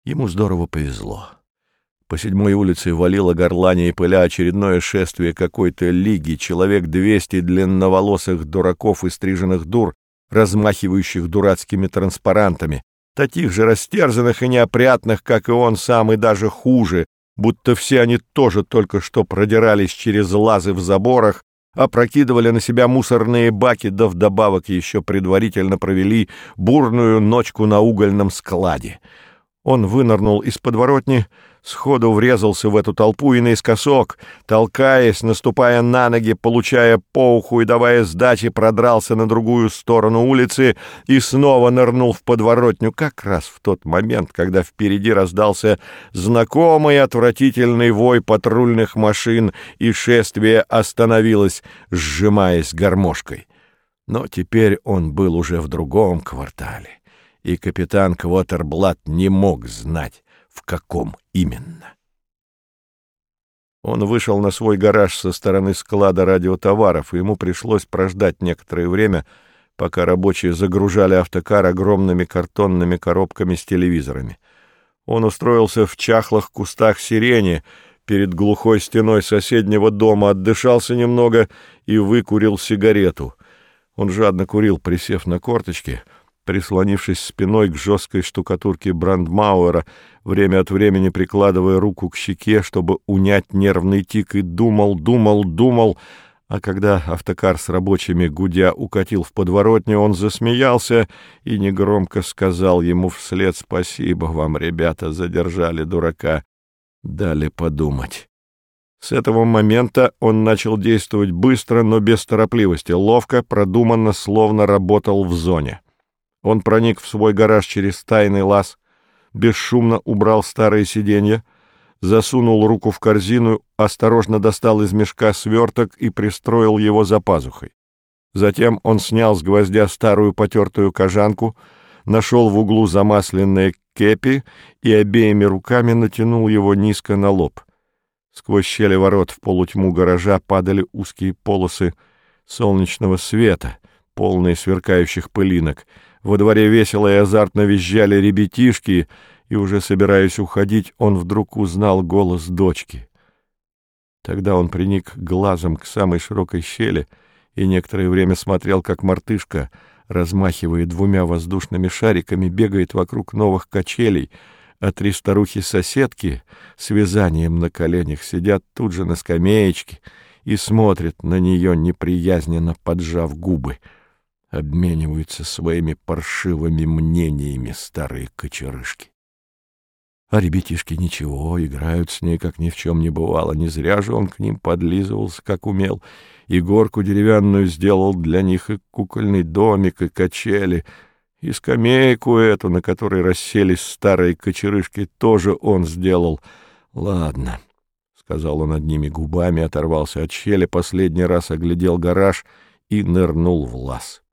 Ему здорово повезло. По 7-й улице валило горланье и пыля очередное шествие какой-то лиги, человек 200 длинноволосых дураков и стриженных дур, размахивающих дурацкими транспарантами, таких же растерзанных и неопрятных, как и он сам, и даже хуже, будто все они тоже только что продирались через лазы в заборах, опрокидывали на себя мусорные баки, да вдобавок еще предварительно провели бурную ночку на угольном складе. Он вынырнул из подворотни, сходу врезался в эту толпу и наискосок, толкаясь, наступая на ноги, получая по уху и давая сдачи, продрался на другую сторону улицы и снова нырнул в подворотню, как раз в тот момент, когда впереди раздался знакомый отвратительный вой патрульных машин, и шествие остановилось, сжимаясь гармошкой. Но теперь он был уже в другом квартале, и капитан Квотерблат не мог знать, в каком именно. Он вышел на свой гараж со стороны склада радиотоваров, и ему пришлось прождать некоторое время, пока рабочие загружали автокар огромными картонными коробками с телевизорами. Он устроился в чахлых кустах сирени перед глухой стеной соседнего дома, отдышался немного и выкурил сигарету. Он жадно курил, присев на корточки, прислонившись спиной к жесткой штукатурке Брандмауэра, время от времени прикладывая руку к щеке, чтобы унять нервный тик, и думал, а когда автокар с рабочими гудя укатил в подворотню, он засмеялся и негромко сказал ему вслед: «Спасибо вам, ребята, задержали дурака, дали подумать». С этого момента он начал действовать быстро, но без торопливости, ловко, продуманно, словно работал в зоне. Он проник в свой гараж через тайный лаз, бесшумно убрал старые сиденья, засунул руку в корзину, осторожно достал из мешка сверток и пристроил его за пазухой. Затем он снял с гвоздя старую потертую кожанку, нашел в углу замасленное кепи и обеими руками натянул его низко на лоб. Сквозь щели ворот в полутьму гаража падали узкие полосы солнечного света, полные сверкающих пылинок. Во дворе весело и азартно визжали ребятишки, и, уже собираясь уходить, он вдруг узнал голос дочки. Тогда он приник глазом к самой широкой щели и некоторое время смотрел, как мартышка, размахивая 2 воздушными шариками, бегает вокруг новых качелей, а 3 старухи-соседки с вязанием на коленях сидят тут же на скамеечке и смотрят на нее, неприязненно поджав губы. Обмениваются своими паршивыми мнениями старые кочерышки. А ребятишки ничего, играют с ней, как ни в чем не бывало. Не зря же он к ним подлизывался, как умел, и горку деревянную сделал для них, и кукольный домик, и качели, и скамейку эту, на которой расселись старые кочерышки, тоже он сделал. «Ладно», — сказал он одними губами, оторвался от щели, последний раз оглядел гараж и нырнул в лаз.